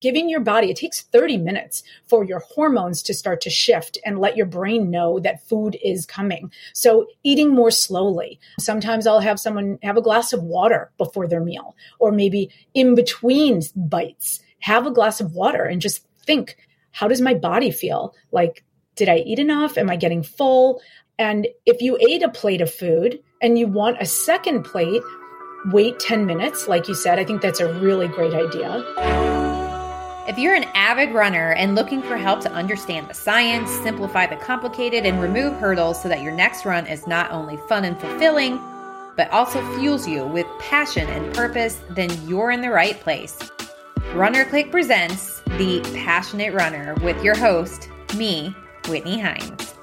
giving your body, it takes 30 minutes for your hormones to start to shift and let your brain know that food is coming. So eating more slowly. Sometimes I'll have someone have a glass of water before their meal, or maybe in between bites, have a glass of water and just think, how does my body feel? Like, did I eat enough? Am I getting full? And if you ate a plate of food and you want a second plate, wait 10 minutes. Like you said, I think that's a really great idea. If you're an avid runner and looking for help to understand the science, simplify the complicated, and remove hurdles so that your next run is not only fun and fulfilling, but also fuels you with passion and purpose, then you're in the right place. Runner Click presents The Passionate Runner with your host, me, Whitney Hines.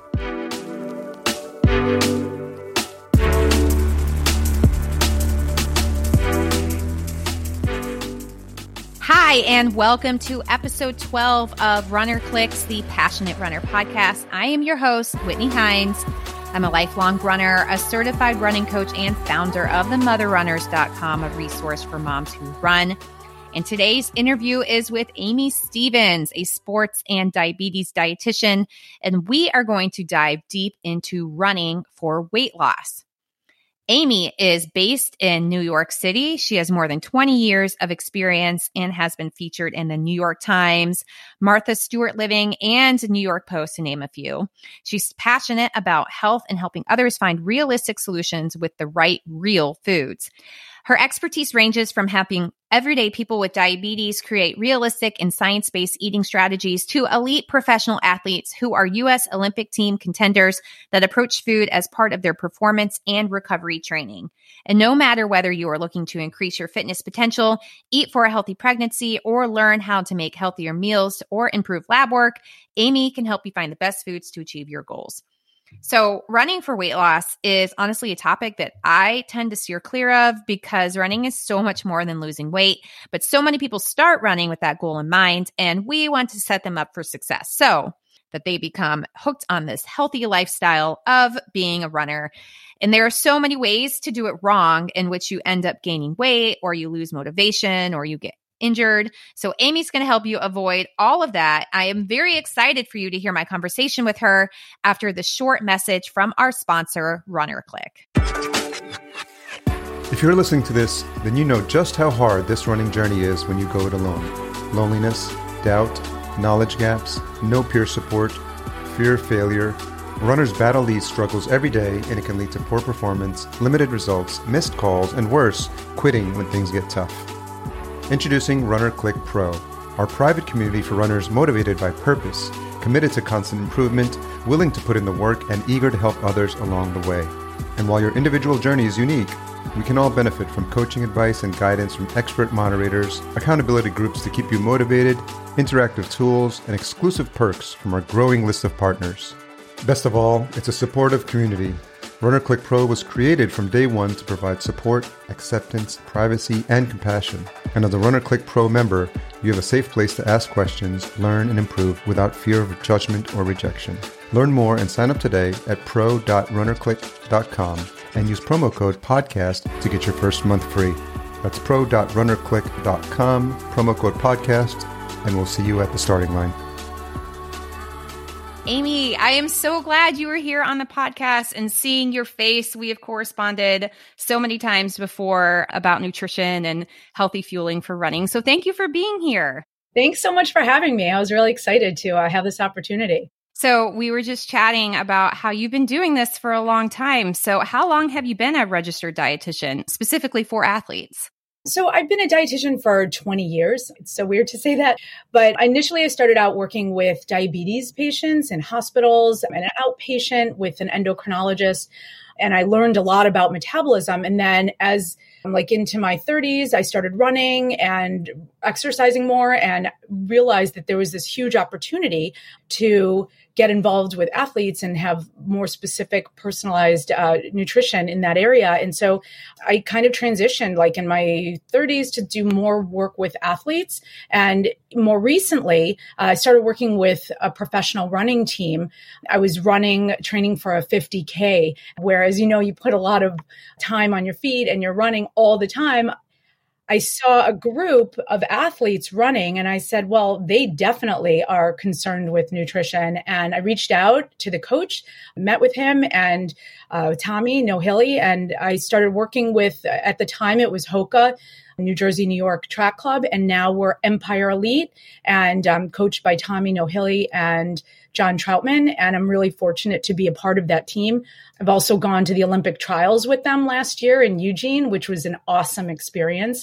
Hi, and welcome to episode 12 of Runner Clicks, the Passionate Runner podcast. I am your host, Whitney Hines. I'm a lifelong runner, a certified running coach, and founder of themotherrunners.com, a resource for moms who run. And today's interview is with Amy Stevens, a sports and diabetes dietitian, and we are going to dive deep into running for weight loss. Amy is based in New York City. She has more than 20 years of experience and has been featured in the New York Times, Martha Stewart Living, and New York Post, to name a few. She's passionate about health and helping others find realistic solutions with the right, real foods. Her expertise ranges from helping everyday people with diabetes create realistic and science-based eating strategies to elite professional athletes who are U.S. Olympic team contenders that approach food as part of their performance and recovery training. And no matter whether you are looking to increase your fitness potential, eat for a healthy pregnancy, or learn how to make healthier meals or improve lab work, Amy can help you find the best foods to achieve your goals. So running for weight loss is honestly a topic that I tend to steer clear of because running is so much more than losing weight, but so many people start running with that goal in mind, and we want to set them up for success so that they become hooked on this healthy lifestyle of being a runner. And there are so many ways to do it wrong in which you end up gaining weight, or you lose motivation, or you get injured. So Amy's going to help you avoid all of that. I am very excited for you to hear my conversation with her after the short message from our sponsor, Runner Click. If you're listening to this, then you know just how hard this running journey is when you go it alone. Loneliness, doubt, knowledge gaps, no peer support, fear of failure. Runners battle these struggles every day, and it can lead to poor performance, limited results, missed calls, and worse, quitting when things get tough. Introducing Runner Click Pro, our private community for runners motivated by purpose, committed to constant improvement, willing to put in the work, and eager to help others along the way. And while your individual journey is unique, we can all benefit from coaching advice and guidance from expert moderators, accountability groups to keep you motivated, interactive tools, and exclusive perks from our growing list of partners. Best of all, it's a supportive community. Runner Click Pro was created from day one to provide support, acceptance, privacy, and compassion. And as a Runner Click Pro member, you have a safe place to ask questions, learn, and improve without fear of judgment or rejection. Learn more and sign up today at pro.runnerclick.com and use promo code PODCAST to get your first month free. That's pro.runnerclick.com, promo code PODCAST, and we'll see you at the starting line. Amy, I am so glad you were here on the podcast and seeing your face. We have corresponded so many times before about nutrition and healthy fueling for running. So thank you for being here. Thanks so much for having me. I was really excited to have this opportunity. So we were just chatting about how you've been doing this for a long time. So how long have you been a registered dietitian, specifically for athletes? So I've been a dietitian for 20 years. It's so weird to say that. But initially, I started out working with diabetes patients in hospitals and an outpatient with an endocrinologist. And I learned a lot about metabolism. And then as I'm into my 30s, I started running and exercising more and realized that there was this huge opportunity to get involved with athletes and have more specific personalized nutrition in that area. And so I kind of transitioned in my 30s to do more work with athletes. And more recently, I started working with a professional running team. I was training for a 50K, whereas, you put a lot of time on your feet and you're running all the time. I saw a group of athletes running and I said, well, they definitely are concerned with nutrition. And I reached out to the coach, met with him and Tommy Nohilly, and I started working with, at the time it was Hoka, New Jersey, New York Track Club, and now we're Empire Elite, and I'm coached by Tommy Nohilly and John Troutman, and I'm really fortunate to be a part of that team. I've also gone to the Olympic trials with them last year in Eugene, which was an awesome experience.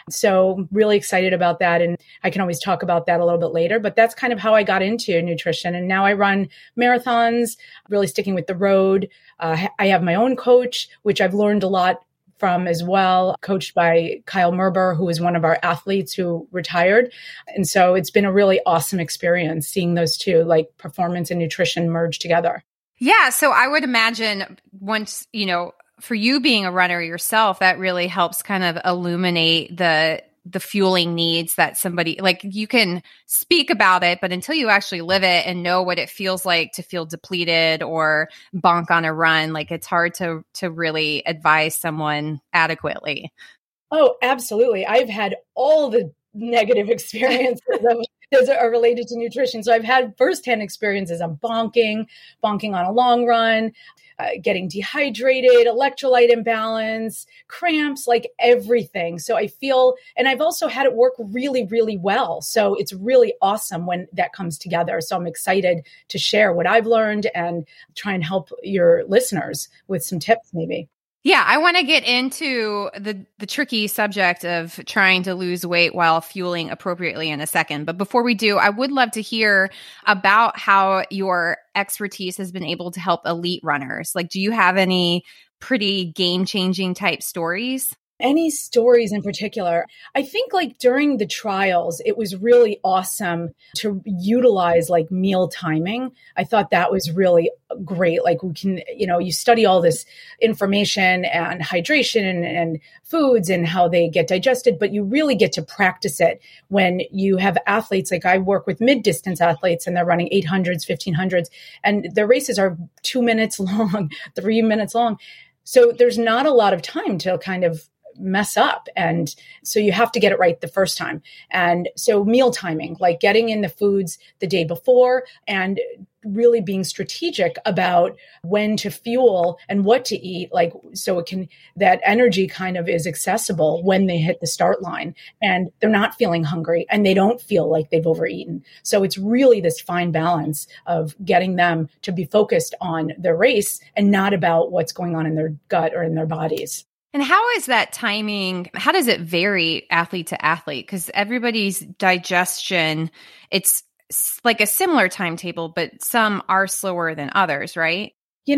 So really excited about that, and I can always talk about that a little bit later, but that's kind of how I got into nutrition. And now I run marathons, really sticking with the road. I have my own coach, which I've learned a lot from as well, coached by Kyle Merber, who is one of our athletes who retired. And so it's been a really awesome experience seeing those two, like performance and nutrition, merge together. Yeah. So I would imagine once, for you being a runner yourself, that really helps kind of illuminate the fueling needs that somebody, like, you can speak about it, but until you actually live it and know what it feels like to feel depleted or bonk on a run, like, it's hard to really advise someone adequately. Oh, absolutely. I've had all the negative experiences that are related to nutrition. So I've had firsthand experiences of bonking on a long run, getting dehydrated, electrolyte imbalance, cramps, like everything. So I feel, and I've also had it work really, really well. So it's really awesome when that comes together. So I'm excited to share what I've learned and try and help your listeners with some tips maybe. Yeah, I want to get into the tricky subject of trying to lose weight while fueling appropriately in a second. But before we do, I would love to hear about how your expertise has been able to help elite runners. Like, do you have any pretty game-changing type stories? Any stories in particular? I think like during the trials, it was really awesome to utilize like meal timing. I thought that was really great. Like we can, you study all this information and hydration and foods and how they get digested, but you really get to practice it when you have athletes. Like I work with mid-distance athletes and they're running 800s, 1500s, and their races are 2 minutes long, 3 minutes long. So there's not a lot of time to kind of mess up. And so you have to get it right the first time. And so meal timing, like getting in the foods the day before and really being strategic about when to fuel and what to eat, like, so it can, that energy kind of is accessible when they hit the start line and they're not feeling hungry and they don't feel like they've overeaten. So it's really this fine balance of getting them to be focused on their race and not about what's going on in their gut or in their bodies. And how is that timing? How does it vary athlete to athlete? Because everybody's digestion, it's like a similar timetable, but some are slower than others, right?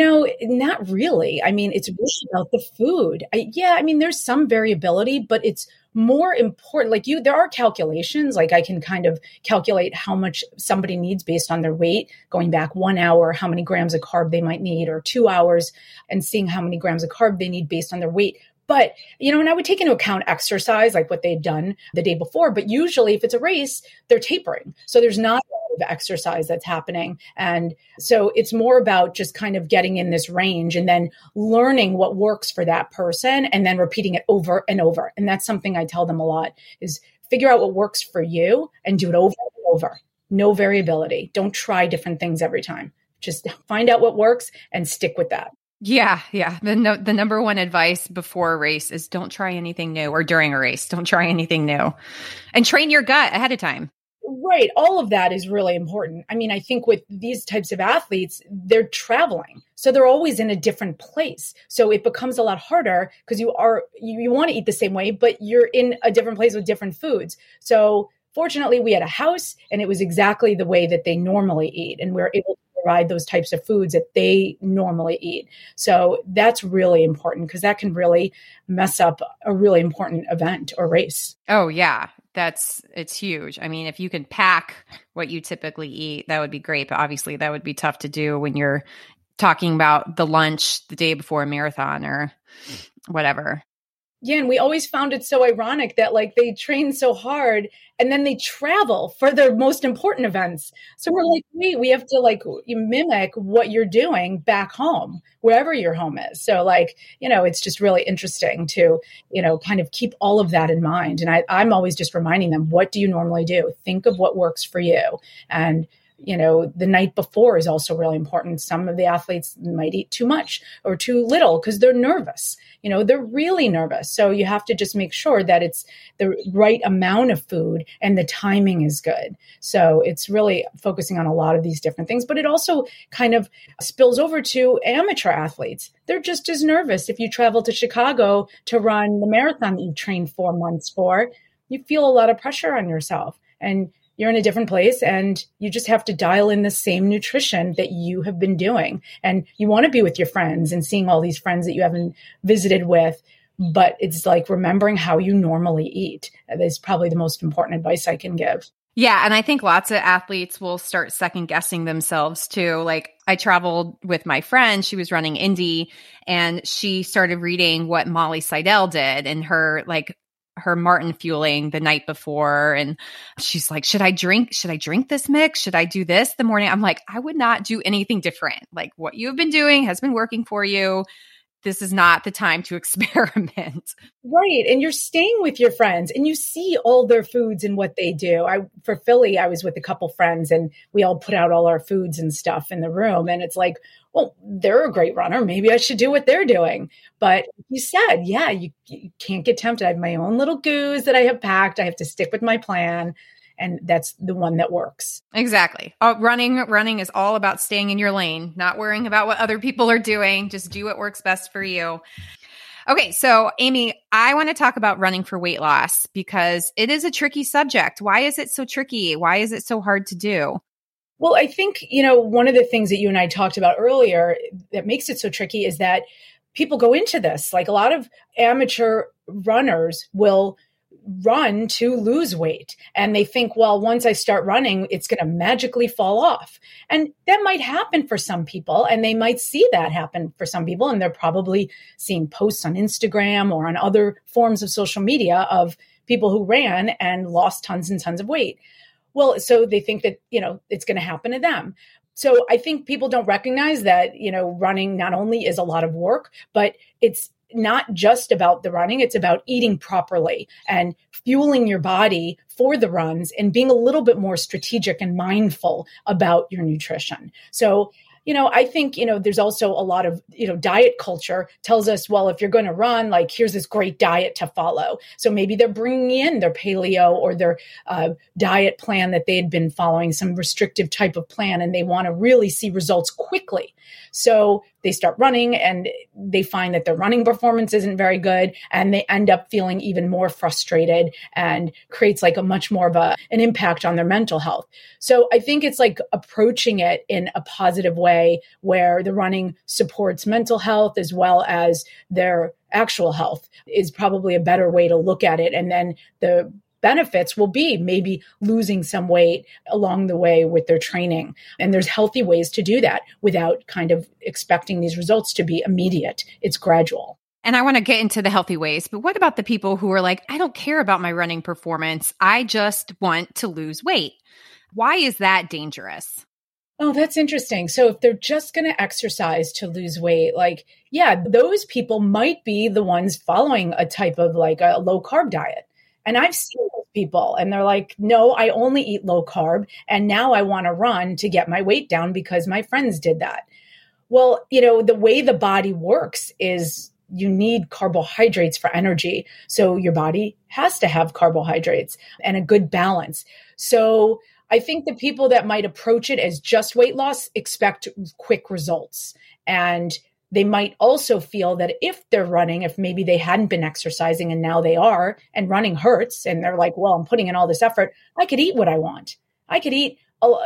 Not really. I mean, it's really about the food. There's some variability, but it's more important. Like there are calculations, like I can kind of calculate how much somebody needs based on their weight, going back 1 hour, how many grams of carb they might need, or 2 hours and seeing how many grams of carb they need based on their weight. But, and I would take into account exercise, like what they'd done the day before. But usually if it's a race, they're tapering. So there's not a lot of exercise that's happening. And so it's more about just kind of getting in this range and then learning what works for that person and then repeating it over and over. And that's something I tell them a lot is figure out what works for you and do it over and over. No variability. Don't try different things every time. Just find out what works and stick with that. Yeah. The number one advice before a race is don't try anything new, or during a race, don't try anything new, and train your gut ahead of time. Right. All of that is really important. I mean, I think with these types of athletes, they're traveling. So they're always in a different place. So it becomes a lot harder because you want to eat the same way, but you're in a different place with different foods. So fortunately, we had a house and it was exactly the way that they normally eat. And we're able to provide those types of foods that they normally eat. So that's really important because that can really mess up a really important event or race. Oh, yeah. It's huge. I mean, if you can pack what you typically eat, that would be great. But obviously that would be tough to do when you're talking about the lunch the day before a marathon or whatever. Yeah, and we always found it so ironic that like they train so hard and then they travel for their most important events. So we're like, wait, we have to like mimic what you're doing back home, wherever your home is. So like, it's just really interesting to, kind of keep all of that in mind. And I'm always just reminding them, what do you normally do? Think of what works for you. And the night before is also really important. Some of the athletes might eat too much or too little because they're nervous. They're really nervous. So you have to just make sure that it's the right amount of food and the timing is good. So it's really focusing on a lot of these different things, but it also kind of spills over to amateur athletes. They're just as nervous. If you travel to Chicago to run the marathon that you trained 4 months for, you feel a lot of pressure on yourself. And you're in a different place and you just have to dial in the same nutrition that you have been doing. And you want to be with your friends and seeing all these friends that you haven't visited with, but it's like remembering how you normally eat. That is probably the most important advice I can give. Yeah. And I think lots of athletes will start second guessing themselves too. Like I traveled with my friend, she was running Indy and she started reading what Molly Seidel did and her Martin fueling the night before. And she's like, should I drink this mix? Should I do this the morning? I'm like, I would not do anything different. Like what you have been doing has been working for you. This is not the time to experiment. Right. And you're staying with your friends and you see all their foods and what they do. For Philly, I was with a couple friends and we all put out all our foods and stuff in the room. And it's like, well, they're a great runner. Maybe I should do what they're doing. But you said, yeah, you can't get tempted. I have my own little goos that I have packed. I have to stick with my plan. And that's the one that works. Exactly. Running is all about staying in your lane, not worrying about what other people are doing. Just do what works best for you. Okay. So Amy, I want to talk about running for weight loss because it is a tricky subject. Why is it so tricky? Why is it so hard to do? Well, I think, one of the things that you and I talked about earlier that makes it so tricky is that people go into this, like a lot of amateur runners will run to lose weight. And they think, well, once I start running, it's going to magically fall off. And that might happen for some people. And they might see that happen for some people. And they're probably seeing posts on Instagram or on other forms of social media of people who ran and lost tons and tons of weight. Well, so they think that, it's going to happen to them. So I think people don't recognize that, running not only is a lot of work, but it's not just about the running. It's about eating properly and fueling your body for the runs and being a little bit more strategic and mindful about your nutrition. So, I think, there's also a lot of, diet culture tells us, well, if you're going to run, like, here's this great diet to follow. So maybe they're bringing in their paleo or their diet plan that they had been following, some restrictive type of plan, and they want to really see results quickly. So they start running and they find that their running performance isn't very good and they end up feeling even more frustrated and creates like a much more of an impact on their mental health. So I think it's like approaching it in a positive way where the running supports mental health as well as their actual health is probably a better way to look at it. And then the benefits will be maybe losing some weight along the way with their training. And there's healthy ways to do that without kind of expecting these results to be immediate. It's gradual. And I want to get into the healthy ways, but what about the people who are like, I don't care about my running performance. I just want to lose weight. Why is that dangerous? Oh, that's interesting. So if they're just going to exercise to lose weight, like, yeah, those people might be the ones following a type of like a low carb diet. And I've seen those people and they're like, no, I only eat low carb. And now I want to run to get my weight down because my friends did that. Well, the way the body works is you need carbohydrates for energy. So your body has to have carbohydrates and a good balance. So I think the people that might approach it as just weight loss expect quick results. And they might also feel that if they're running, if maybe they hadn't been exercising and now they are, and running hurts, and they're like, well, I'm putting in all this effort, I could eat what I want. I could eat,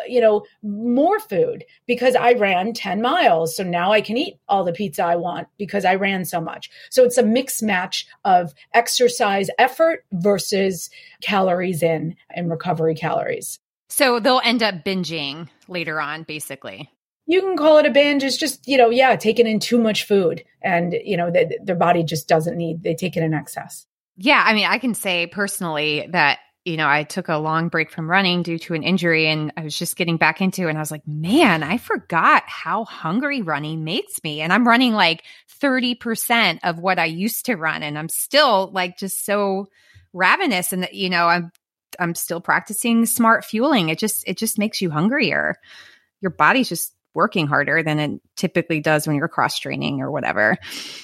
more food because I ran 10 miles. So now I can eat all the pizza I want because I ran so much. So it's a mixed match of exercise effort versus calories in and recovery calories. So they'll end up binging later on, basically. you can call it a binge. It's just, taking in too much food and, their body just doesn't need, they take it in excess. Yeah. I mean, I can say personally that, I took a long break from running due to an injury and I was just getting back into it. And I was like, man, I forgot how hungry running makes me. And I'm running like 30% of what I used to run. And I'm still like just so ravenous. And I'm still practicing smart fueling. It just makes you hungrier. Your body's just working harder than it typically does when you're cross training or whatever.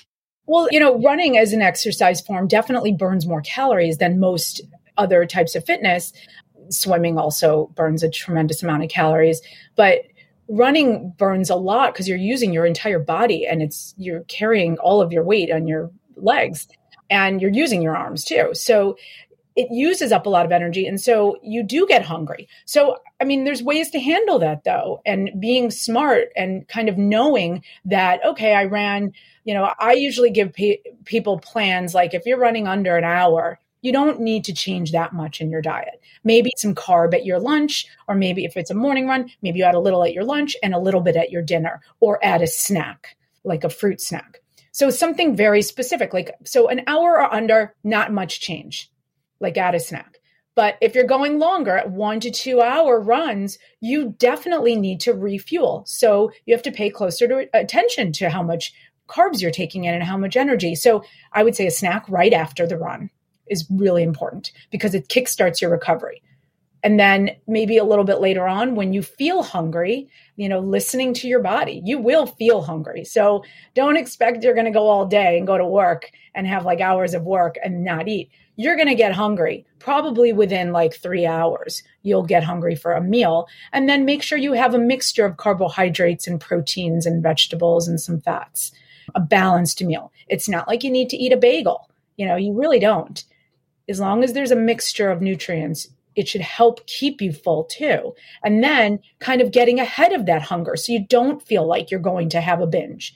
Well, running as an exercise form definitely burns more calories than most other types of fitness. Swimming also burns a tremendous amount of calories, but running burns a lot because you're using your entire body and you're carrying all of your weight on your legs and you're using your arms too. So it uses up a lot of energy. And so you do get hungry. So, I mean, there's ways to handle that though. And being smart and kind of knowing that, okay, I ran, I usually give people plans. Like if you're running under an hour, you don't need to change that much in your diet. Maybe some carb at your lunch, or maybe if it's a morning run, maybe you add a little at your lunch and a little bit at your dinner, or add a snack, like a fruit snack. So something very specific, so an hour or under, not much change, like add a snack. But if you're going longer at 1 to 2 hour runs, you definitely need to refuel. So you have to pay closer attention to how much carbs you're taking in and how much energy. So I would say a snack right after the run is really important because it kickstarts your recovery. And then maybe a little bit later on when you feel hungry, listening to your body, you will feel hungry. So don't expect you're going to go all day and go to work and have like hours of work and not eat. You're going to get hungry probably within like 3 hours. You'll get hungry for a meal, and then make sure you have a mixture of carbohydrates and proteins and vegetables and some fats, a balanced meal. It's not like you need to eat a bagel. You really don't. As long as there's a mixture of nutrients, it should help keep you full too. And then kind of getting ahead of that hunger so you don't feel like you're going to have a binge.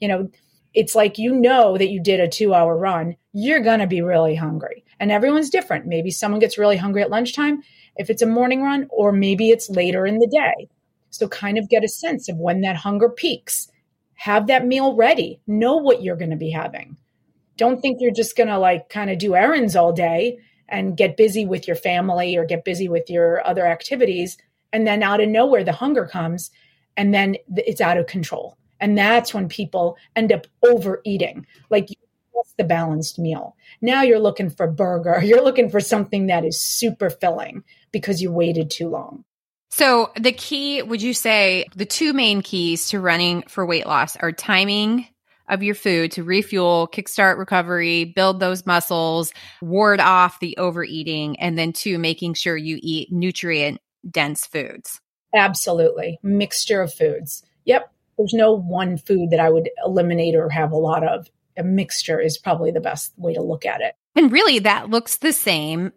It's like, that you did a 2 hour run, you're going to be really hungry. And everyone's different. Maybe someone gets really hungry at lunchtime if it's a morning run, or maybe it's later in the day. So kind of get a sense of when that hunger peaks. Have that meal ready. Know what you're going to be having. Don't think you're just going to kind of do errands all day and get busy with your family or get busy with your other activities. And then out of nowhere, the hunger comes and then it's out of control. And that's when people end up overeating. Like, what's the balanced meal? Now you're looking for burger. You're looking for something that is super filling because you waited too long. So the key, would you say the two main keys to running for weight loss are timing of your food to refuel, kickstart recovery, build those muscles, ward off the overeating, and then 2, making sure you eat nutrient-dense foods? Absolutely. Mixture of foods. Yep. There's no one food that I would eliminate or have a lot of. A mixture is probably the best way to look at it. And really, that looks the same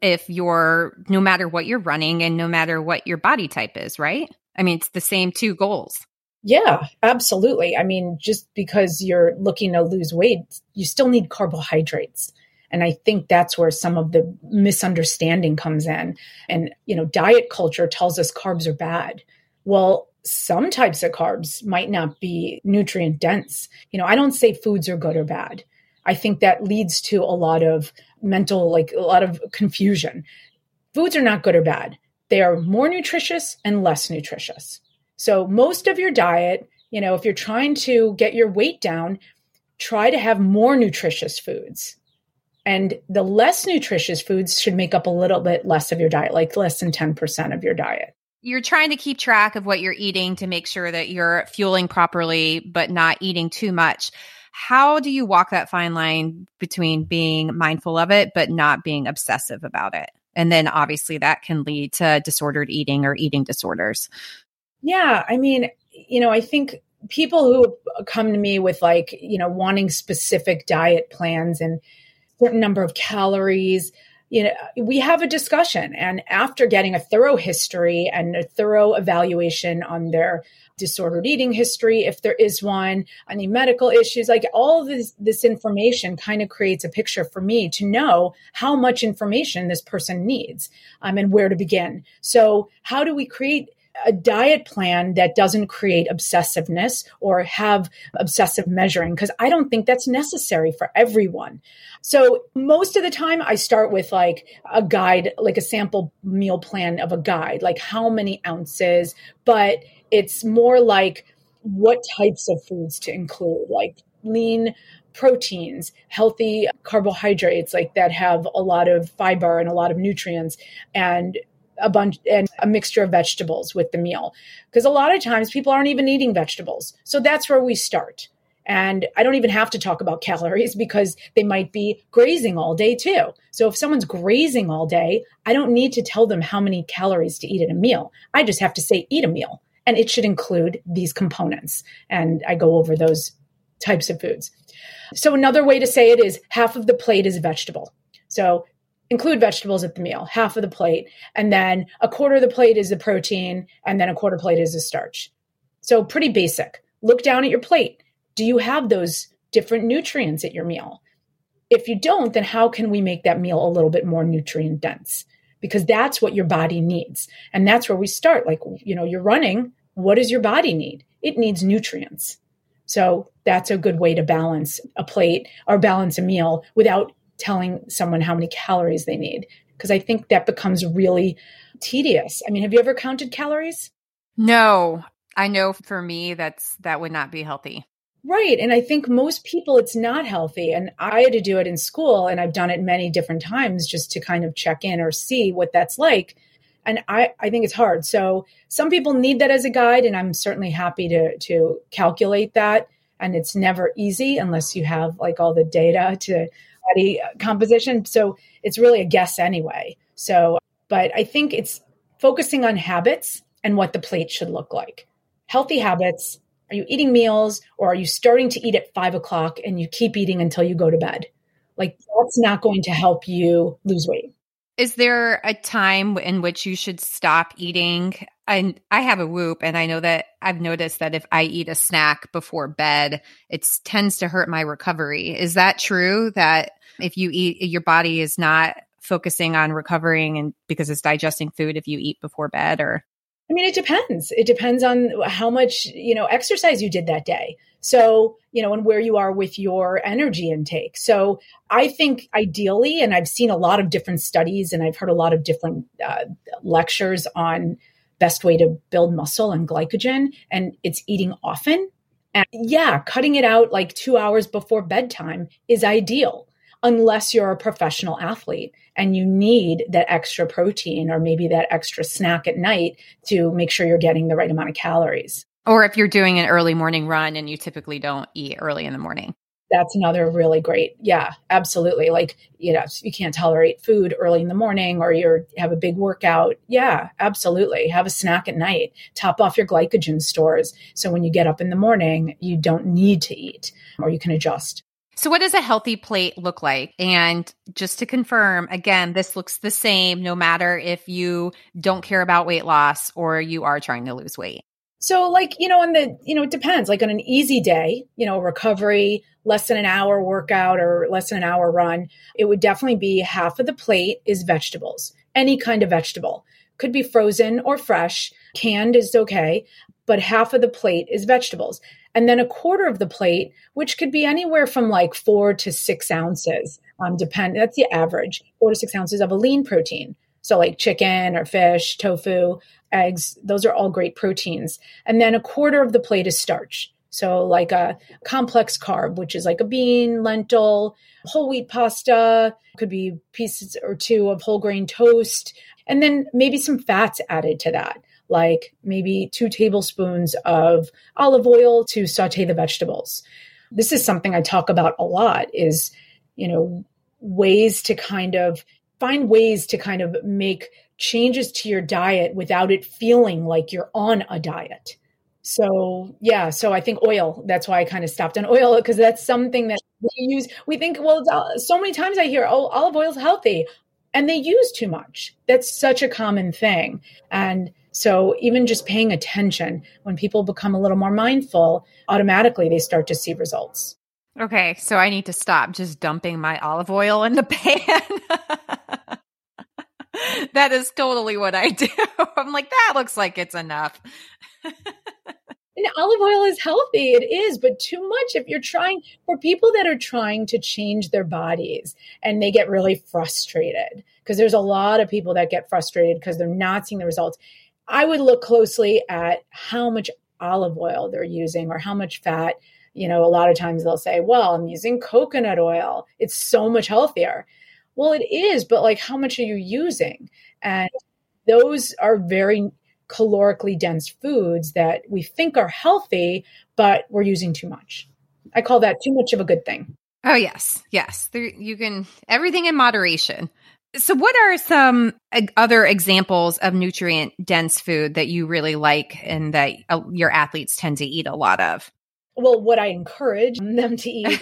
no matter what you're running and no matter what your body type is, right? I mean, it's the same 2 goals. Yeah, absolutely. I mean, just because you're looking to lose weight, you still need carbohydrates. And I think that's where some of the misunderstanding comes in. And, diet culture tells us carbs are bad. Well, some types of carbs might not be nutrient dense. I don't say foods are good or bad. I think that leads to a lot of a lot of confusion. Foods are not good or bad. They are more nutritious and less nutritious. So most of your diet, if you're trying to get your weight down, try to have more nutritious foods. And the less nutritious foods should make up a little bit less of your diet, like less than 10% of your diet. You're trying to keep track of what you're eating to make sure that you're fueling properly, but not eating too much. How do you walk that fine line between being mindful of it, but not being obsessive about it? And then obviously that can lead to disordered eating or eating disorders. Yeah. I mean, I think people who come to me with wanting specific diet plans and certain number of calories, we have a discussion. And after getting a thorough history and a thorough evaluation on their disordered eating history, if there is one, any medical issues, all of this information kind of creates a picture for me to know how much information this person needs and where to begin. So how do we create a diet plan that doesn't create obsessiveness or have obsessive measuring, because I don't think that's necessary for everyone. So most of the time I start with like a guide, like a sample meal plan of a guide, like how many ounces, but it's more like what types of foods to include, like lean proteins, healthy carbohydrates, like that have a lot of fiber and a lot of nutrients, and a mixture of vegetables with the meal. Because a lot of times people aren't even eating vegetables. So that's where we start. And I don't even have to talk about calories because they might be grazing all day too. So if someone's grazing all day, I don't need to tell them how many calories to eat in a meal. I just have to say, eat a meal. And it should include these components. And I go over those types of foods. So another way to say it is half of the plate is vegetable. So include vegetables at the meal, half of the plate. And then a quarter of the plate is the protein. And then a quarter plate is the starch. So pretty basic. Look down at your plate. Do you have those different nutrients at your meal? If you don't, then how can we make that meal a little bit more nutrient dense? Because that's what your body needs. And that's where we start. Like, you're running. What does your body need? It needs nutrients. So that's a good way to balance a plate or balance a meal without telling someone how many calories they need. Because I think that becomes really tedious. I mean, have you ever counted calories? No, I know for me, that would not be healthy. Right. And I think most people, it's not healthy. And I had to do it in school, and I've done it many different times just to kind of check in or see what that's like. And I think it's hard. So some people need that as a guide, and I'm certainly happy to calculate that. And it's never easy unless you have like all the data to body composition. So it's really a guess anyway. So, but I think it's focusing on habits and what the plate should look like. Healthy habits. Are you eating meals, or are you starting to eat at 5 o'clock and you keep eating until you go to bed? Like, that's not going to help you lose weight. Is there a time in which you should stop eating? I have a Whoop, and I know that I've noticed that if I eat a snack before bed, it tends to hurt my recovery. Is that true, that if you eat, your body is not focusing on recovering and because it's digesting food if you eat before bed? Or I mean, it depends. It depends on how much, exercise you did that day. So, and where you are with your energy intake. So I think ideally, and I've seen a lot of different studies and I've heard a lot of different lectures on best way to build muscle and glycogen, and it's eating often. And yeah, cutting it out like 2 hours before bedtime is ideal, unless you're a professional athlete and you need that extra protein or maybe that extra snack at night to make sure you're getting the right amount of calories. Or if you're doing an early morning run and you typically don't eat early in the morning. That's another really great. Yeah, absolutely. Like, you can't tolerate food early in the morning or you have a big workout. Yeah, absolutely. Have a snack at night. Top off your glycogen stores. So when you get up in the morning, you don't need to eat, or you can adjust. So what does a healthy plate look like? And just to confirm, again, this looks the same no matter if you don't care about weight loss or you are trying to lose weight. So like, it depends. Like on an easy day, recovery, less than an hour workout or less than an hour run, it would definitely be half of the plate is vegetables, any kind of vegetable. Could be frozen or fresh. Canned is okay, but half of the plate is vegetables. And then a quarter of the plate, which could be anywhere from like 4 to 6 ounces, that's the average, 4 to 6 ounces of a lean protein. So like chicken or fish, tofu, eggs, those are all great proteins. And then a quarter of the plate is starch. So like a complex carb, which is like a bean, lentil, whole wheat pasta, could be pieces or two of whole grain toast, and then maybe some fats added to that, like maybe 2 tablespoons of olive oil to saute the vegetables. This is something I talk about a lot is, ways to kind of find ways to kind of make changes to your diet without it feeling like you're on a diet. So, yeah. So I think oil, that's why I kind of stopped on oil, because that's something that we use. We think, well, so many times I hear, oh, olive oil is healthy, and they use too much. That's such a common thing. And so even just paying attention, when people become a little more mindful, automatically they start to see results. Okay. So I need to stop just dumping my olive oil in the pan. That is totally what I do. I'm like, that looks like it's enough. And olive oil is healthy. It is, but too much for people that are trying to change their bodies and they get really frustrated, because there's a lot of people that get frustrated because they're not seeing the results. I would look closely at how much olive oil they're using or how much fat. A lot of times they'll say, well, I'm using coconut oil. It's so much healthier. Well, it is, but like, how much are you using? And those are very calorically dense foods that we think are healthy, but we're using too much. I call that too much of a good thing. Oh, yes. Yes. You can, everything in moderation. So what are some other examples of nutrient dense food that you really like and that your athletes tend to eat a lot of? Well, what I encourage them to eat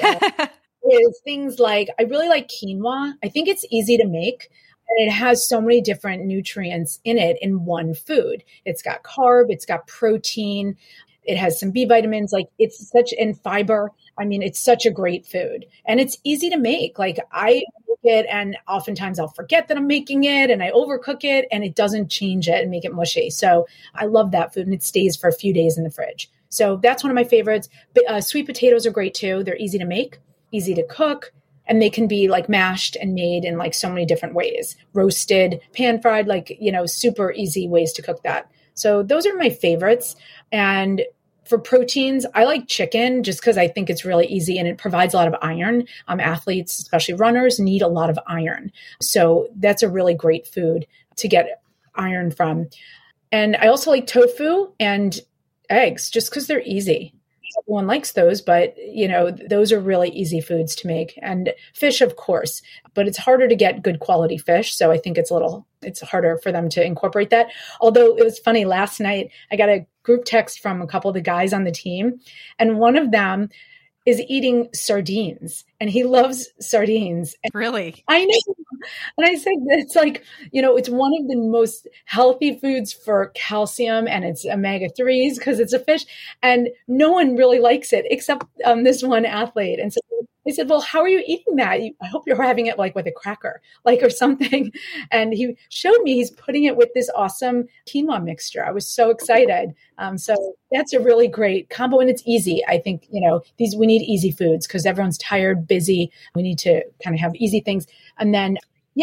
is things like, I really like quinoa. I think it's easy to make. And it has so many different nutrients in it in one food. It's got carb, it's got protein, it has some B vitamins, and fiber. I mean, it's such a great food and it's easy to make. Like, I make it and oftentimes I'll forget that I'm making it and I overcook it and it doesn't change it and make it mushy. So I love that food and it stays for a few days in the fridge. So that's one of my favorites. But sweet potatoes are great too. They're easy to make, easy to cook. And they can be like mashed and made in like so many different ways, roasted, pan fried, super easy ways to cook that. So those are my favorites. And for proteins, I like chicken just because I think it's really easy and it provides a lot of iron. Athletes, especially runners, need a lot of iron. So that's a really great food to get iron from. And I also like tofu and eggs just because they're easy. Everyone likes those, but those are really easy foods to make. And fish, of course, but it's harder to get good quality fish. So I think it's harder for them to incorporate that. Although it was funny, last night, I got a group text from a couple of the guys on the team, and one of them is eating sardines and he loves sardines. Really? I know. And I said, it's like, it's one of the most healthy foods for calcium and it's omega-3s because it's a fish and no one really likes it except this one athlete. And so I said, well, how are you eating that? I hope you're having it like with a cracker, or something. And he showed me he's putting it with this awesome quinoa mixture. I was so excited. So that's a really great combo and it's easy. I think, we need easy foods because everyone's tired, busy. We need to kind of have easy things. And then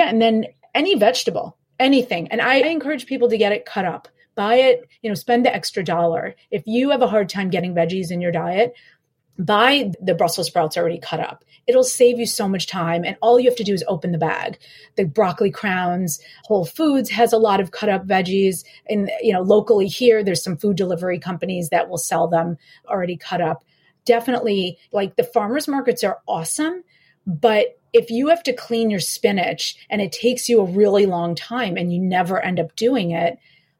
any vegetable, anything. And I encourage people to get it cut up, buy it, spend the extra $1. If you have a hard time getting veggies in your diet, buy the Brussels sprouts already cut up. It'll save you so much time. And all you have to do is open the bag. The broccoli crowns, Whole Foods has a lot of cut up veggies. And, locally here, there's some food delivery companies that will sell them already cut up. Definitely, the farmers markets are awesome. But if you have to clean your spinach and it takes you a really long time and you never end up doing it,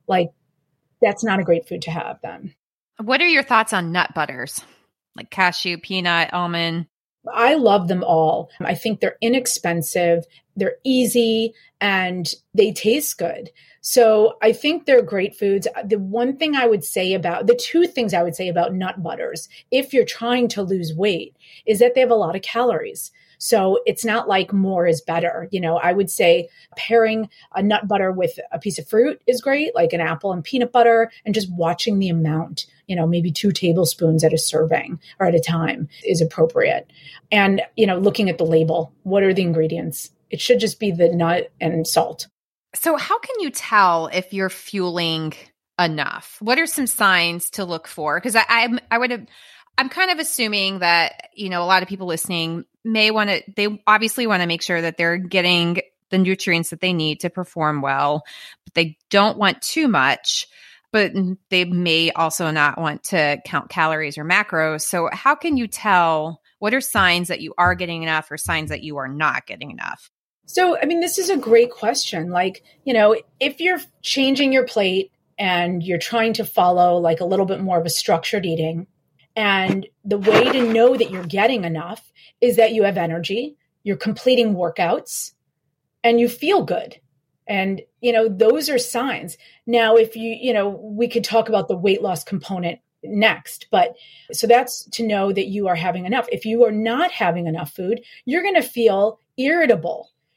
that's not a great food to have then. What are your thoughts on nut butters? Like cashew, peanut, almond? I love them all. I think they're inexpensive, they're easy, and they taste good. So I think they're great foods. The two things I would say about nut butters, if you're trying to lose weight, is that they have a lot of calories. So it's not like more is better. I would say pairing a nut butter with a piece of fruit is great, like an apple and peanut butter, and just watching the amount, maybe 2 tablespoons at a serving or at a time is appropriate. And, looking at the label, what are the ingredients? It should just be the nut and salt. So how can you tell if you're fueling enough? What are some signs to look for? Because I'm kind of assuming that, a lot of people listening they obviously want to make sure that they're getting the nutrients that they need to perform well, but they don't want too much, but they may also not want to count calories or macros. So how can you tell, what are signs that you are getting enough or signs that you are not getting enough? So, this is a great question. If you're changing your plate and you're trying to follow a little bit more of a structured eating, and the way to know that you're getting enough is that you have energy, you're completing workouts, and you feel good. And, those are signs. Now, if we could talk about the weight loss component next, but so that's to know that you are having enough. If you are not having enough food, you're going to feel irritable.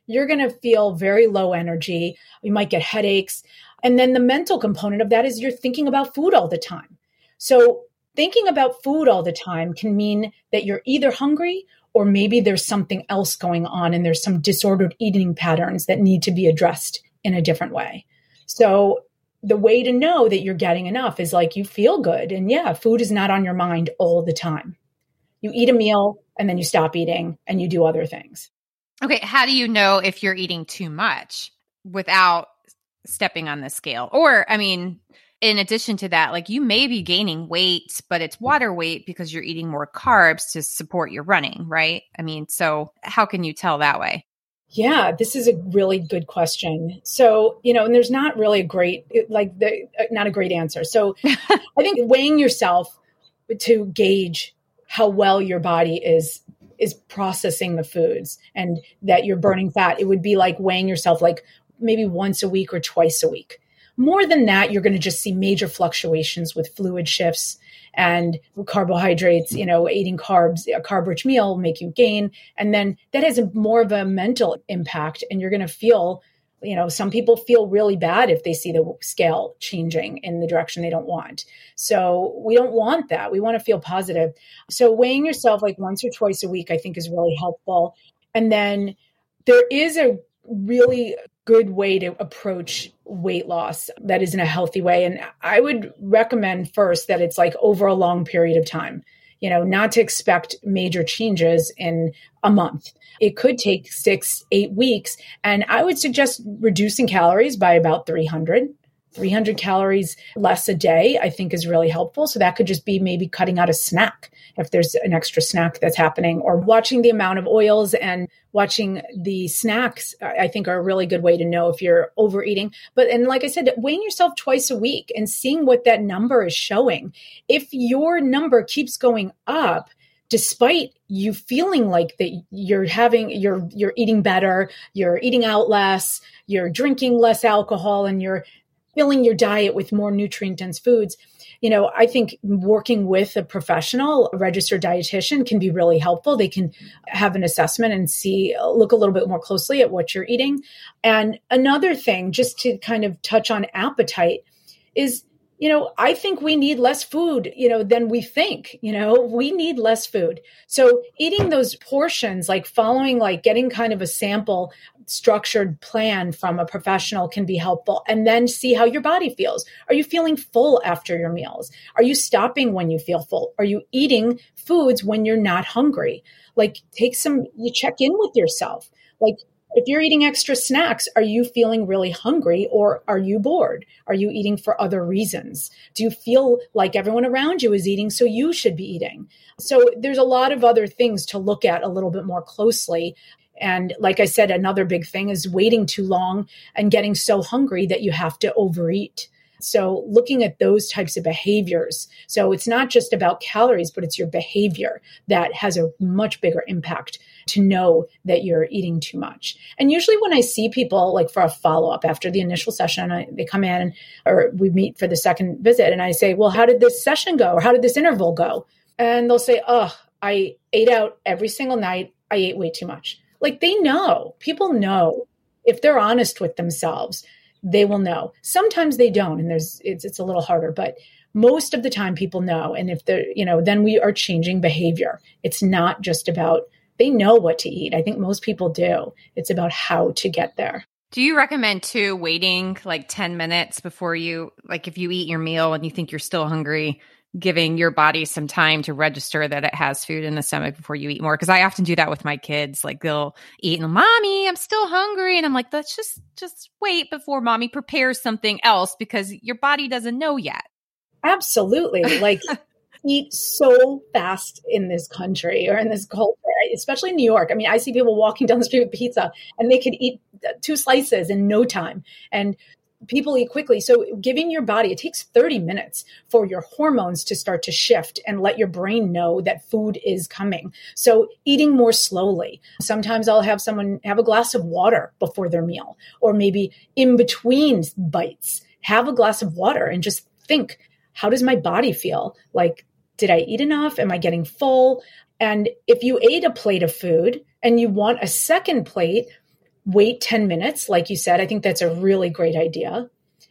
you're going to feel very low energy. You might get headaches. And then the mental component of that is you're thinking about food all the time. So thinking about food all the time can mean that you're either hungry or maybe there's something else going on and there's some disordered eating patterns that need to be addressed in a different way. So the way to know that you're getting enough is like you feel good. And yeah, food is not on your mind all the time. You eat a meal and then you stop eating and you do other things. Okay. How do you know if you're eating too much without stepping on the scale? Or, I mean, in addition to that, like you may be gaining weight, but it's water weight because you're eating more carbs to support your running, right? I mean, so how can you tell that way? Yeah, this is a really good question. So, and there's not really not a great answer. So I think weighing yourself to gauge how well your body is processing the foods and that you're burning fat, it would be like weighing yourself like maybe once a week or twice a week. More than that, you're going to just see major fluctuations with fluid shifts and carbohydrates, eating carbs. A carb-rich meal will make you gain. And then that has more of a mental impact. And you're going to feel, some people feel really bad if they see the scale changing in the direction they don't want. So we don't want that. We want to feel positive. So weighing yourself like once or twice a week, I think is really helpful. And then there is a really good way to approach weight loss that is in a healthy way. And I would recommend first that it's like over a long period of time, not to expect major changes in a month. It could take 6-8 weeks. And I would suggest reducing calories by about 300 calories less a day, I think is really helpful. So that could just be maybe cutting out a snack if there's an extra snack that's happening, or watching the amount of oils and watching the snacks, I think are a really good way to know if you're overeating. And like I said, weighing yourself twice a week and seeing what that number is showing. If your number keeps going up, despite you feeling like that you're eating better, you're eating out less, you're drinking less alcohol, and you're filling your diet with more nutrient-dense foods, I think working with a professional, a registered dietitian can be really helpful. They can have an assessment and look a little bit more closely at what you're eating. And another thing, just to kind of touch on appetite, is I think we need less food, than we think, we need less food. So eating those portions, like getting kind of a sample structured plan from a professional can be helpful, and then see how your body feels. Are you feeling full after your meals? Are you stopping when you feel full? Are you eating foods when you're not hungry? Like you check in with yourself. Like, if you're eating extra snacks, are you feeling really hungry or are you bored? Are you eating for other reasons? Do you feel like everyone around you is eating, so you should be eating? So there's a lot of other things to look at a little bit more closely. And like I said, another big thing is waiting too long and getting so hungry that you have to overeat. So looking at those types of behaviors. So it's not just about calories, but it's your behavior that has a much bigger impact to know that you're eating too much. And usually when I see people like for a follow-up after the initial session, they come in or we meet for the second visit and I say, well, how did this session go? Or how did this interval go? And they'll say, I ate out every single night. I ate way too much. Like people know if they're honest with themselves, they will know. Sometimes they don't, and it's a little harder, but most of the time people know. And if they're, then we are changing behavior. It's not just about, they know what to eat. I think most people do. It's about how to get there. Do you recommend too waiting like 10 minutes before if you eat your meal and you think you're still hungry, giving your body some time to register that it has food in the stomach before you eat more? Because I often do that with my kids. Like they'll eat and, Mommy, I'm still hungry. And I'm like, let's just wait before Mommy prepares something else because your body doesn't know yet. Absolutely. Like eat so fast in this country or in this culture, especially in New York. I mean, I see people walking down the street with pizza and they could eat 2 slices in no time. And people eat quickly. So giving your body, it takes 30 minutes for your hormones to start to shift and let your brain know that food is coming. So eating more slowly. Sometimes I'll have someone have a glass of water before their meal, or maybe in between bites, have a glass of water and just think, how does my body feel? Like, did I eat enough? Am I getting full? And if you ate a plate of food and you want a second plate, wait 10 minutes, like you said. I think that's a really great idea.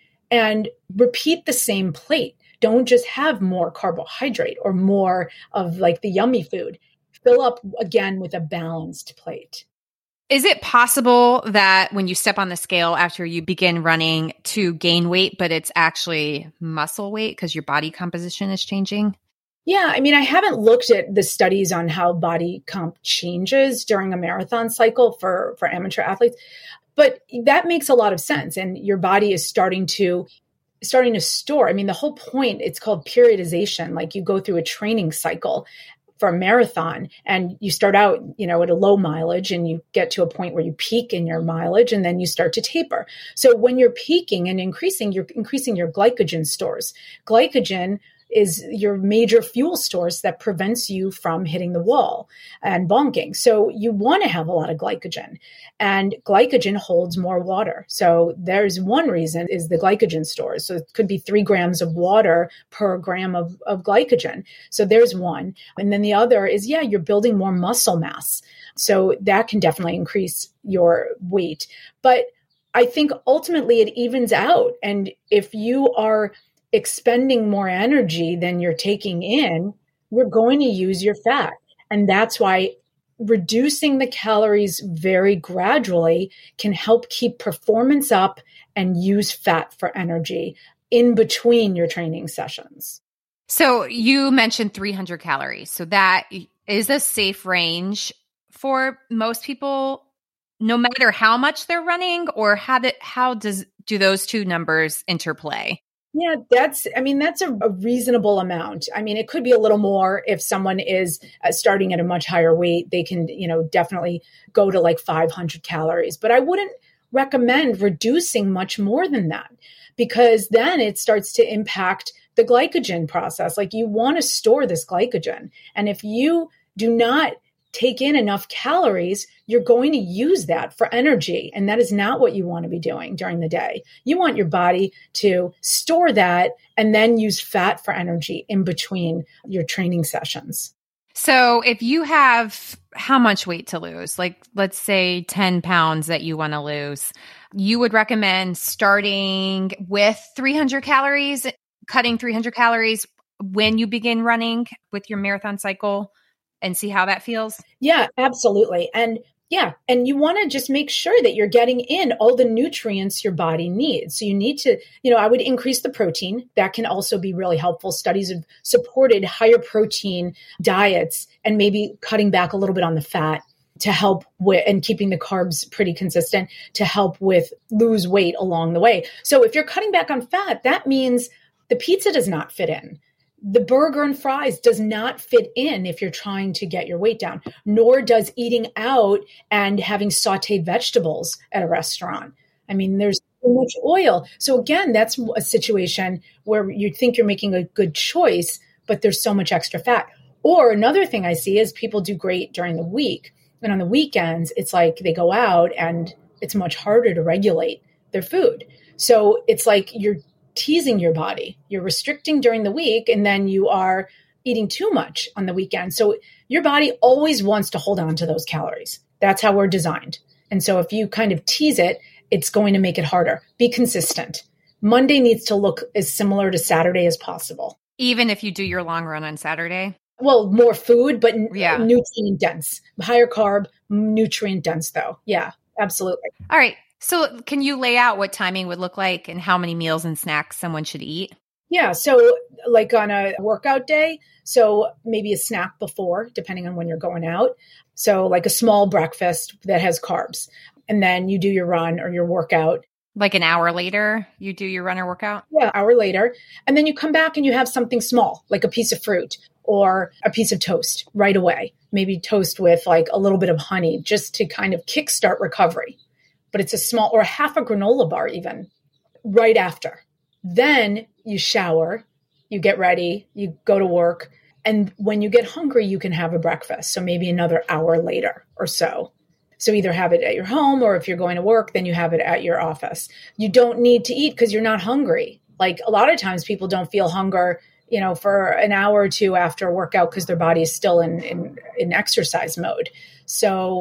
And repeat the same plate. Don't just have more carbohydrate or more of like the yummy food. Fill up again with a balanced plate. Is it possible that when you step on the scale after you begin running to gain weight, but it's actually muscle weight because your body composition is changing? Yeah, I mean, I haven't looked at the studies on how body comp changes during a marathon cycle for amateur athletes, but that makes a lot of sense. And your body is starting to store. I mean, the whole point, it's called periodization. Like you go through a training cycle for a marathon and you start out, at a low mileage and you get to a point where you peak in your mileage and then you start to taper. So when you're peaking and you're increasing your glycogen stores. Glycogen is your major fuel source that prevents you from hitting the wall and bonking. So you want to have a lot of glycogen, and glycogen holds more water. So there's one reason is the glycogen stores. So it could be 3 grams of water per gram of glycogen. So there's one. And then the other is, you're building more muscle mass. So that can definitely increase your weight. But I think ultimately it evens out. And if you are expending more energy than you're taking in, you're going to use your fat. And that's why reducing the calories very gradually can help keep performance up and use fat for energy in between your training sessions. So you mentioned 300 calories. So that is a safe range for most people, no matter how much they're running, or how do those two numbers interplay? Yeah, that's a reasonable amount. I mean, it could be a little more if someone is starting at a much higher weight. They can, definitely go to like 500 calories. But I wouldn't recommend reducing much more than that, because then it starts to impact the glycogen process. Like you want to store this glycogen. And if you do not take in enough calories, you're going to use that for energy. And that is not what you want to be doing during the day. You want your body to store that and then use fat for energy in between your training sessions. So if you have how much weight to lose, like let's say 10 pounds that you want to lose, you would recommend starting with 300 calories, cutting 300 calories when you begin running with your marathon cycle, and see how that feels? Yeah, absolutely. And you want to just make sure that you're getting in all the nutrients your body needs. So you need to, I would increase the protein. That can also be really helpful. Studies have supported higher protein diets and maybe cutting back a little bit on the fat to help with, and keeping the carbs pretty consistent to help with lose weight along the way. So if you're cutting back on fat, that means the pizza does not fit in. The burger and fries does not fit in if you're trying to get your weight down, nor does eating out and having sauteed vegetables at a restaurant. I mean, there's so much oil. So again, that's a situation where you think you're making a good choice, but there's so much extra fat. Or another thing I see is people do great during the week. And on the weekends, it's like they go out and it's much harder to regulate their food. So it's like you're teasing your body. You're restricting during the week, and then you are eating too much on the weekend. So your body always wants to hold on to those calories. That's how we're designed. And so if you kind of tease it, it's going to make it harder. Be consistent. Monday needs to look as similar to Saturday as possible. Even if you do your long run on Saturday? Well, more food, but nutrient dense. Higher carb, nutrient dense though. Yeah, absolutely. All right. So can you lay out what timing would look like and how many meals and snacks someone should eat? Yeah. So like on a workout day, so maybe a snack before, depending on when you're going out. So like a small breakfast that has carbs. And then you do your run or your workout. Like an hour later, you do your run or workout? Yeah, hour later. And then you come back and you have something small, like a piece of fruit or a piece of toast right away. Maybe toast with like a little bit of honey just to kind of kickstart recovery. But it's a small, or half a granola bar even, right after. Then you shower, you get ready, you go to work. And when you get hungry, you can have a breakfast. So maybe another hour later or so. So either have it at your home, or if you're going to work, then you have it at your office. You don't need to eat because you're not hungry. Like a lot of times people don't feel hunger, for an hour or two after a workout because their body is still in exercise mode. So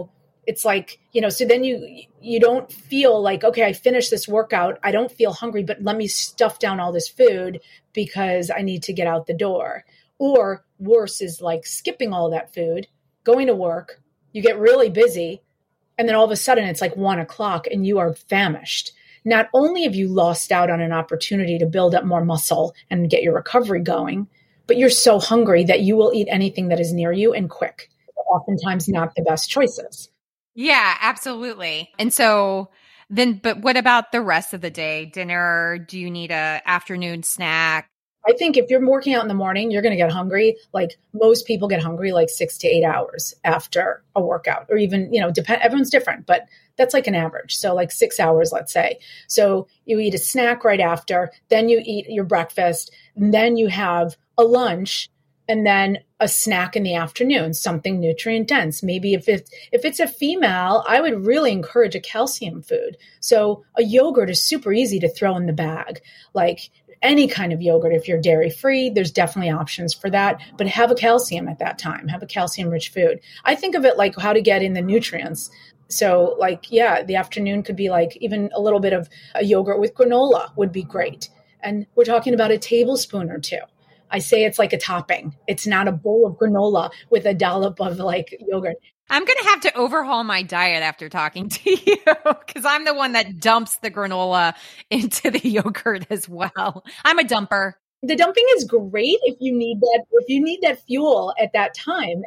it's like, so then you don't feel like, okay, I finished this workout. I don't feel hungry, but let me stuff down all this food because I need to get out the door. Or worse is like skipping all that food, going to work, you get really busy, and then all of a sudden it's like 1:00 and you are famished. Not only have you lost out on an opportunity to build up more muscle and get your recovery going, but you're so hungry that you will eat anything that is near you and quick. Oftentimes not the best choices. Yeah, absolutely. And so then, but what about the rest of the day? Dinner? Do you need a afternoon snack? I think if you're working out in the morning, you're going to get hungry. Like most people get hungry like 6 to 8 hours after a workout, or even, everyone's different, but that's like an average. So like 6 hours, let's say. So you eat a snack right after, then you eat your breakfast, and then you have a lunch, and then a snack in the afternoon, something nutrient dense. Maybe if it's a female, I would really encourage a calcium food. So a yogurt is super easy to throw in the bag. Like any kind of yogurt, if you're dairy free, there's definitely options for that, but have a calcium at that time, have a calcium rich food. I think of it like how to get in the nutrients. So like, yeah, the afternoon could be like even a little bit of a yogurt with granola would be great. And we're talking about a tablespoon or two. I say it's like a topping. It's not a bowl of granola with a dollop of like yogurt. I'm going to have to overhaul my diet after talking to you because I'm the one that dumps the granola into the yogurt as well. I'm a dumper. The dumping is great if you need that fuel at that time.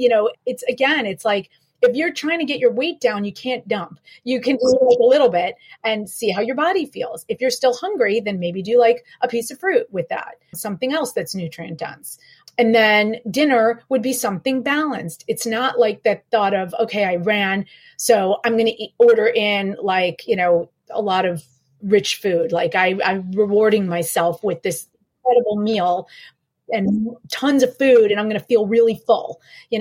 It's like, if you're trying to get your weight down, you can't dump. You can do like a little bit and see how your body feels. If you're still hungry, then maybe do like a piece of fruit with that, something else that's nutrient dense. And then dinner would be something balanced. It's not like that thought of, okay, I ran, so I'm going to order in like, a lot of rich food. Like I'm rewarding myself with this incredible meal and tons of food, and I'm going to feel really full.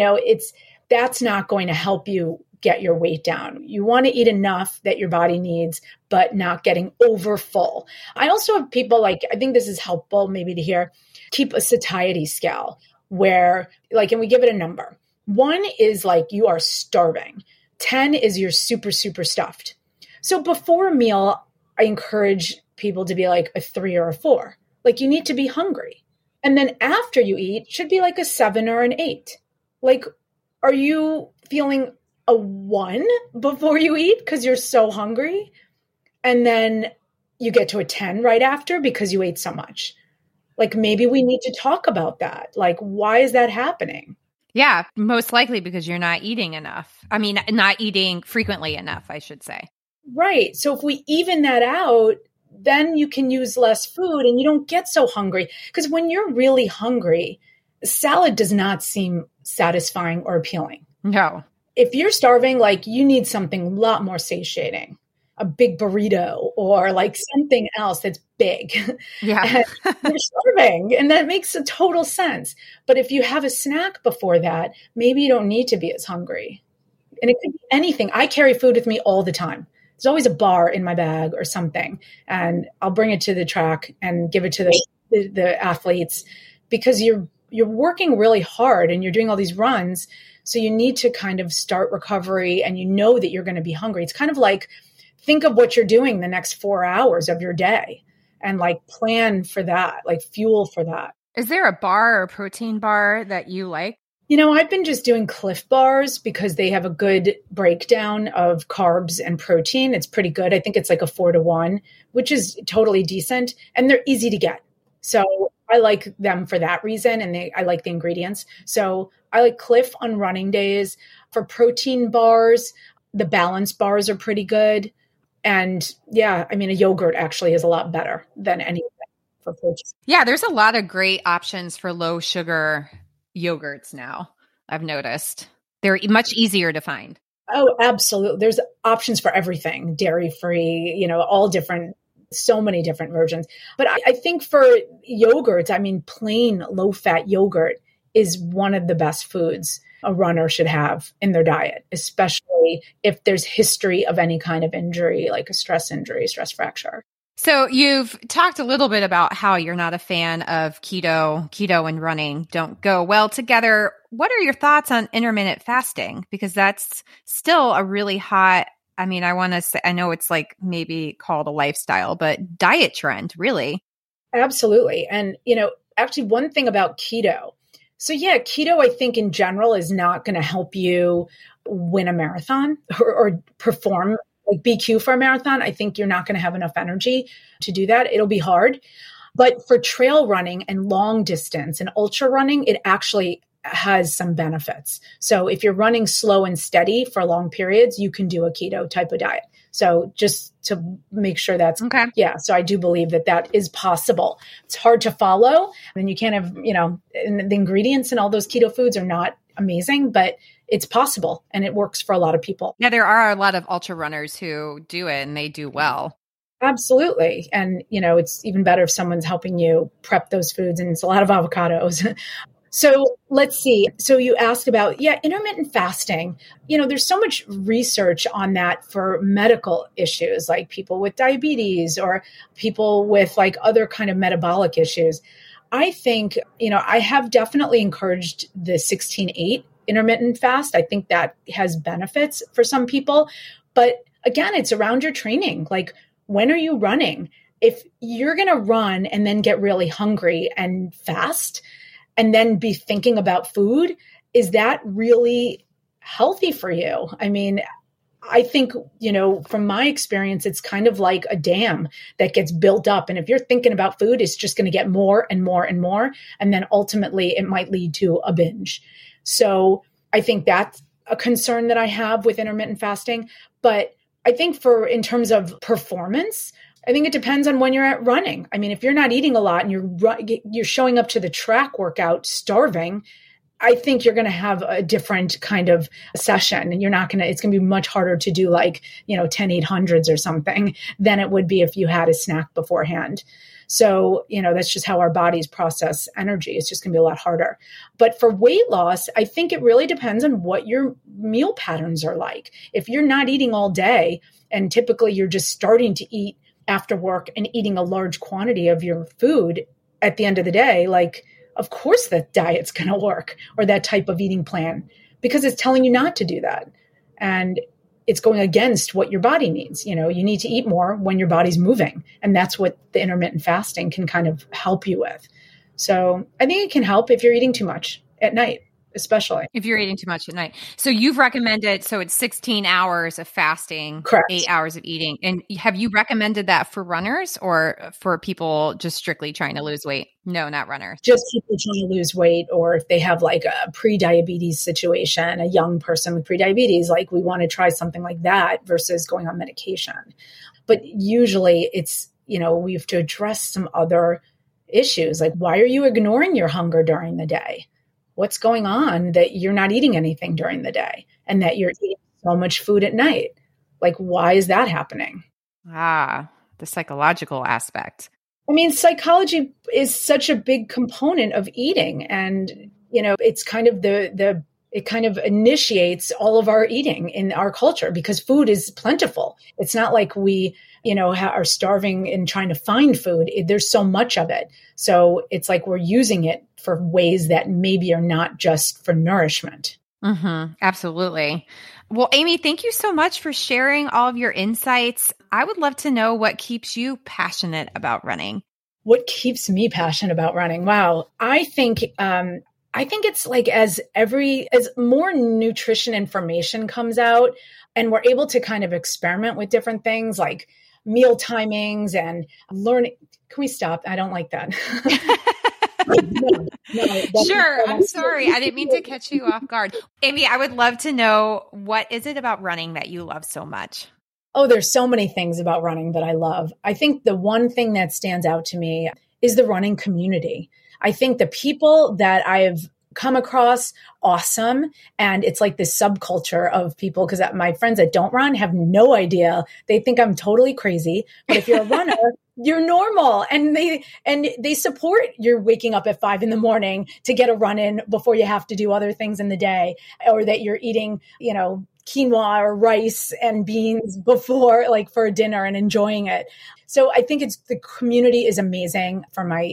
That's not going to help you get your weight down. You want to eat enough that your body needs, but not getting over full. I also have people I think this is helpful maybe to hear, keep a satiety scale where and we give it a number. 1 is like you are starving. 10 is you're super, super stuffed. So before a meal, I encourage people to be like a 3 or a 4. Like you need to be hungry. And then after you eat, should be like a 7 or an 8. Like, are you feeling a 1 before you eat because you're so hungry? And then you get to a 10 right after because you ate so much. Like maybe we need to talk about that. Like, why is that happening? Yeah, most likely because you're not eating enough. I mean, not eating frequently enough, I should say. Right. So if we even that out, then you can use less food and you don't get so hungry. Because when you're really hungry, salad does not seem satisfying or appealing. No. If you're starving, you need something a lot more satiating, a big burrito or something else that's big. Yeah. You're starving, and that makes a total sense. But if you have a snack before that, maybe you don't need to be as hungry. And it could be anything. I carry food with me all the time. There's always a bar in my bag or something, and I'll bring it to the track and give it to the athletes because you're working really hard and you're doing all these runs. So you need to kind of start recovery and that you're going to be hungry. It's kind of like, think of what you're doing the next 4 hours of your day and plan for that, fuel for that. Is there a bar or protein bar that you like? I've been just doing Clif bars because they have a good breakdown of carbs and protein. It's pretty good. I think it's like a 4-to-1, which is totally decent. And they're easy to get. So I like them for that reason. And I like the ingredients. So I like Clif on running days. For protein bars, the Balance bars are pretty good. And yeah, I mean, a yogurt actually is a lot better than anything for protein. Yeah, there's a lot of great options for low sugar yogurts now, I've noticed. They're much easier to find. Oh, absolutely. There's options for everything, dairy-free, all different, so many different versions. But I think for yogurts, I mean, plain low-fat yogurt is one of the best foods a runner should have in their diet, especially if there's history of any kind of injury, like a stress injury, stress fracture. So you've talked a little bit about how you're not a fan of keto and running don't go well together. What are your thoughts on intermittent fasting? Because that's still a really hot, I mean, I want to say, I know it's like maybe called a lifestyle, but diet trend, really. Absolutely. And, actually one thing about keto. So yeah, keto, I think in general is not going to help you win a marathon or perform like BQ for a marathon. I think you're not going to have enough energy to do that. It'll be hard. But for trail running and long distance and ultra running, it actually has some benefits. So if you're running slow and steady for long periods, you can do a keto type of diet. So just to make sure that's okay. Yeah. So I do believe that is possible. It's hard to follow. And you can't have, and the ingredients in all those keto foods are not amazing, but it's possible and it works for a lot of people. Yeah, there are a lot of ultra runners who do it and they do well. Absolutely. And, it's even better if someone's helping you prep those foods, and it's a lot of avocados. So let's see. So you asked about, intermittent fasting. There's so much research on that for medical issues, like people with diabetes or people with like other kind of metabolic issues. I think, I have definitely encouraged the 16-8 intermittent fast. I think that has benefits for some people. But again, it's around your training. Like, when are you running? If you're going to run and then get really hungry and fast and then be thinking about food, is that really healthy for you? I mean, I think, from my experience, it's kind of like a dam that gets built up. And if you're thinking about food, it's just going to get more and more and more. And then ultimately it might lead to a binge. So I think that's a concern that I have with intermittent fasting. But I think in terms of performance, I think it depends on when you're at running. I mean, if you're not eating a lot and you're showing up to the track workout starving, I think you're going to have a different kind of session, and it's going to be much harder to do like, 10 800s or something than it would be if you had a snack beforehand. So, that's just how our bodies process energy. It's just going to be a lot harder. But for weight loss, I think it really depends on what your meal patterns are like. If you're not eating all day, and typically you're just starting to eat after work and eating a large quantity of your food at the end of the day, like, of course that diet's going to work, or that type of eating plan, because it's telling you not to do that. And it's going against what your body needs. You need to eat more when your body's moving. And that's what the intermittent fasting can kind of help you with. So I think it can help if you're eating too much at night, especially. If you're eating too much at night. So you've recommended, so it's 16 hours of fasting, correct, 8 hours of eating. And have you recommended that for runners or for people just strictly trying to lose weight? No, not runners. Just people trying to lose weight, or if they have like a pre-diabetes situation, a young person with pre-diabetes, like we want to try something like that versus going on medication. But usually it's, we have to address some other issues. Like, why are you ignoring your hunger during the day? What's going on that you're not eating anything during the day and that you're eating so much food at night? Like, why is that happening? The psychological aspect. I mean, psychology is such a big component of eating, and, it's kind of it kind of initiates all of our eating in our culture because food is plentiful. It's not like we, are starving and trying to find food. There's so much of it. So it's like we're using it for ways that maybe are not just for nourishment. Mm-hmm. Absolutely. Well, Amy, thank you so much for sharing all of your insights. I would love to know what keeps you passionate about running. What keeps me passionate about running? Wow. I think it's like as more nutrition information comes out and we're able to kind of experiment with different things like meal timings and learning. Can we stop? I don't like that. No, sure. I'm sorry. I didn't mean to catch you off guard. Amy, I would love to know, what is it about running that you love so much? Oh, there's so many things about running that I love. I think the one thing that stands out to me is the running community. I think the people that I've come across, awesome. And it's like this subculture of people, because my friends that don't run have no idea. They think I'm totally crazy. But if you're a runner, you're normal. And they support your waking up at 5 a.m. to get a run in before you have to do other things in the day, or that you're eating, quinoa or rice and beans before, like for dinner, and enjoying it. So I think the community is amazing.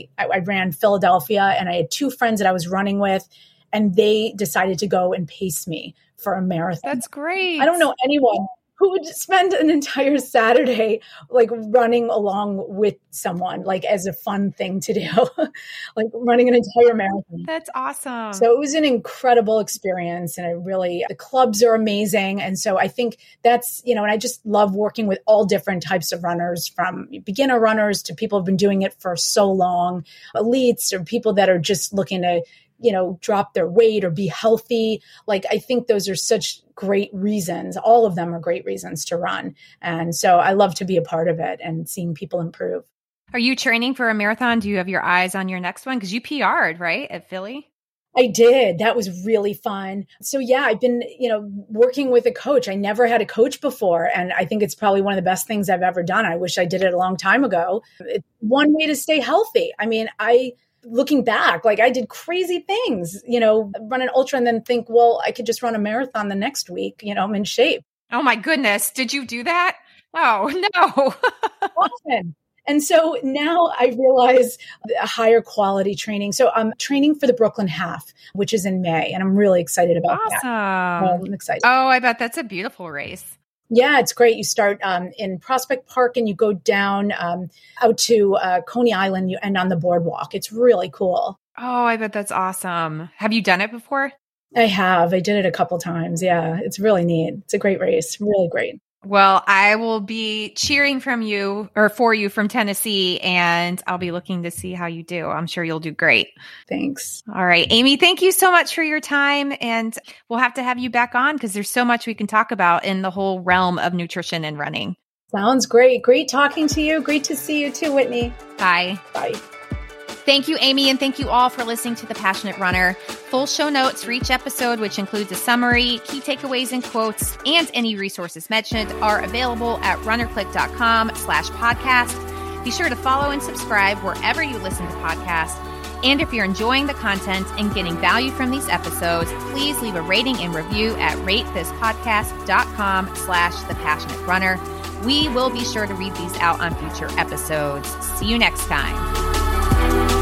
I ran Philadelphia, and I had 2 friends that I was running with, and they decided to go and pace me for a marathon. That's great. I don't know anyone who would spend an entire Saturday like running along with someone, like as a fun thing to do, like running an entire marathon. That's awesome. So it was an incredible experience, and the clubs are amazing. And so I think that's, and I just love working with all different types of runners, from beginner runners to people who've been doing it for so long, elites, or people that are just looking to drop their weight or be healthy. Like, I think those are such great reasons. All of them are great reasons to run. And so I love to be a part of it and seeing people improve. Are you training for a marathon? Do you have your eyes on your next one? Because you PR'd, right, at Philly? I did. That was really fun. So yeah, I've been, working with a coach. I never had a coach before. And I think it's probably one of the best things I've ever done. I wish I did it a long time ago. It's one way to stay healthy. I mean, looking back, like I did crazy things, run an ultra and then think, well, I could just run a marathon the next week, I'm in shape. Oh my goodness. Did you do that? Oh, no. Often. And so now I realize a higher quality training. So I'm training for the Brooklyn Half, which is in May, and I'm really excited about that. Awesome. I'm excited. Oh, I bet that's a beautiful race. Yeah, it's great. You start in Prospect Park and you go down out to Coney Island. You end on the boardwalk. It's really cool. Oh, I bet that's awesome. Have you done it before? I have. I did it a couple times. Yeah, it's really neat. It's a great race. Really great. Well, I will be cheering for you from Tennessee, and I'll be looking to see how you do. I'm sure you'll do great. Thanks. All right, Amy, thank you so much for your time. And we'll have to have you back on because there's so much we can talk about in the whole realm of nutrition and running. Sounds great. Great talking to you. Great to see you too, Whitney. Bye. Bye. Thank you, Amy, and thank you all for listening to The Passionate Runner. Full show notes for each episode, which includes a summary, key takeaways and quotes, and any resources mentioned, are available at runnerclick.com/podcast. Be sure to follow and subscribe wherever you listen to podcasts. And if you're enjoying the content and getting value from these episodes, please leave a rating and review at ratethispodcast.com/thepassionaterunner. We will be sure to read these out on future episodes. See you next time.